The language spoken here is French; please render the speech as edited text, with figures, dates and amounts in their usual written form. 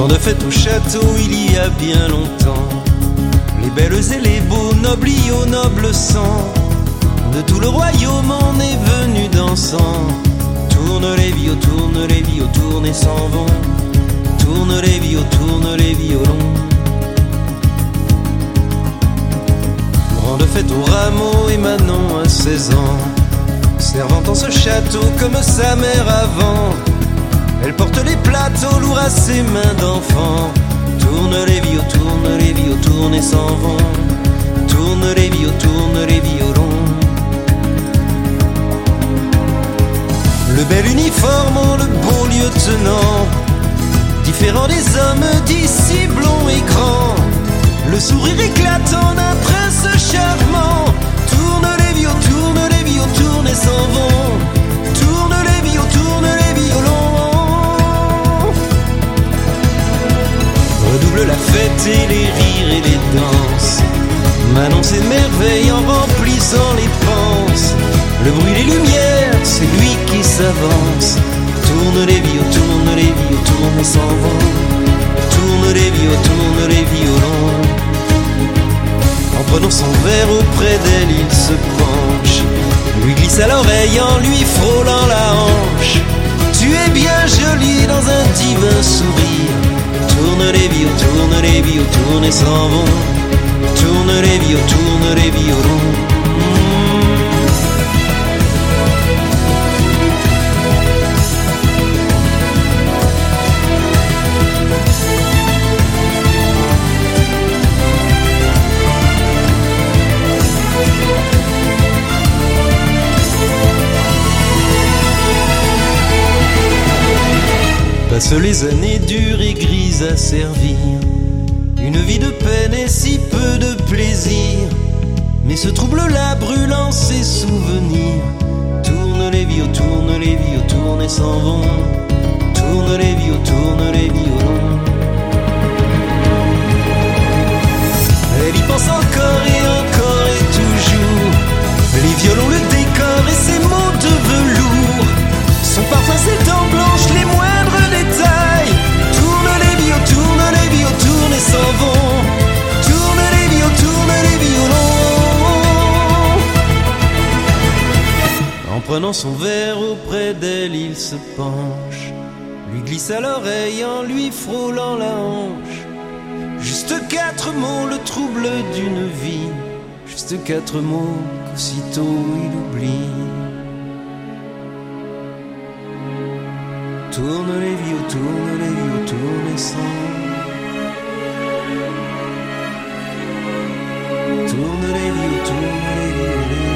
de fête au château il y a bien longtemps. Les belles et les beaux, nobles y au noble sang. De tout le royaume on est venu dansant. Tourne les vios, tourne et s'en vont. Tourne les violons. Grande fête au rameau et Manon à 16 ans. Servant en ce château comme sa mère avant. Elle porte les plateaux lourds à ses mains d'enfant. Tourne les vios, tourne et s'en vont. Tourne les violons. Le bel uniforme, le beau lieutenant, différent des hommes d'ici blonds et grands. Le sourire éclatant d'un prince charmant. Tourne les vios, tourne et s'en vont. Tourne les violons. Redouble la fête et les rires et les danses. Manon s'émerveille en remplissant les panses. Le bruit des lumières, c'est lui qui s'avance. Tourne les vios, tourne et s'en vont. Tourne les violons. En prenant son verre auprès d'elle, il se penche. Lui glisse à l'oreille en lui frôlant la hanche. Tu es bien jolie dans un divin sourire. Tourne les vios, tourne et s'en vont. Tourne les violons. Passent les années dures et grises à servir. Une vie de peine et si peu de plaisir. Mais ce trouble-là brûlant ses souvenirs. Tourne les vios, tourne et s'en vont. Tourne les violons. Elle y pense encore et toujours. Les violons, le décor et ses mots de velours. Son parfum, ses dents blanches, les moindres détails. Tourne les vios, tourne et s'en vont. Tourne les violons. En prenant son verre auprès d'elle, il se penche. Lui glisse à l'oreille en lui frôlant la hanche. Juste 4 mots, le trouble d'une vie. Juste 4 mots qu'aussitôt il oublie. Tourne les vios, tourne et s'en vont. Tourne les vios, tourne les violons.